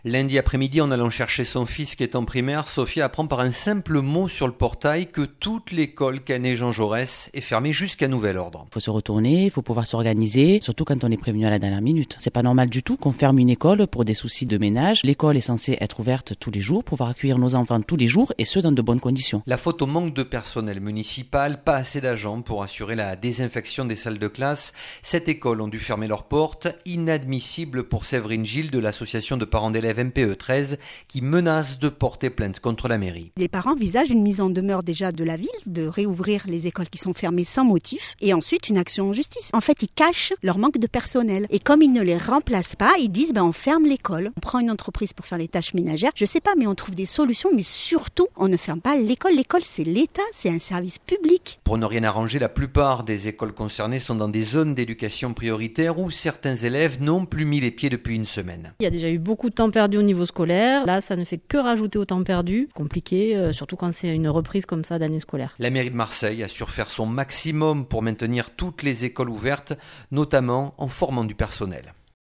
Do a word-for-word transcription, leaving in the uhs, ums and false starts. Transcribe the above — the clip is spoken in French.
Lundi après-midi, en allant chercher son fils qui est en primaire, Sophia apprend par un simple mot sur le portail que toute l'école Canet-Jean Jaurès est fermée jusqu'à nouvel ordre. Il faut se retourner, il faut pouvoir s'organiser, surtout quand on est prévenu à la dernière minute. C'est pas normal du tout qu'on ferme une école pour des soucis de ménage. L'école est censée être ouverte tous les jours, pouvoir accueillir nos enfants tous les jours et ce dans de bonnes conditions. La faute au manque de personnel municipal, pas assez d'agents pour assurer la désinfection des salles de classe. Cette école ont dû fermer leurs portes, inadmissible pour Séverine Gilles de l'association de parents d'élèves M P E treize qui menace de porter plainte contre la mairie. Les parents envisagent une mise en demeure déjà de la ville, de réouvrir les écoles qui sont fermées sans motif et ensuite une action en justice. En fait, ils cachent leur manque de personnel et comme ils ne les remplacent pas, ils disent ben, on ferme l'école, on prend une entreprise pour faire les tâches ménagères. Je sais pas, mais on trouve des solutions, mais surtout, on ne ferme pas l'école. L'école, c'est l'État, c'est un service public. Pour ne rien arranger, la plupart des écoles concernées sont dans des zones d'éducation prioritaire où certains élèves n'ont plus mis les pieds depuis une semaine. Il y a déjà eu beaucoup de temps perdu au niveau scolaire. Là, ça ne fait que rajouter au temps perdu. Compliqué, euh, surtout quand c'est une reprise comme ça d'année scolaire. La mairie de Marseille assure faire son maximum pour maintenir toutes les écoles ouvertes, notamment en formant du personnel.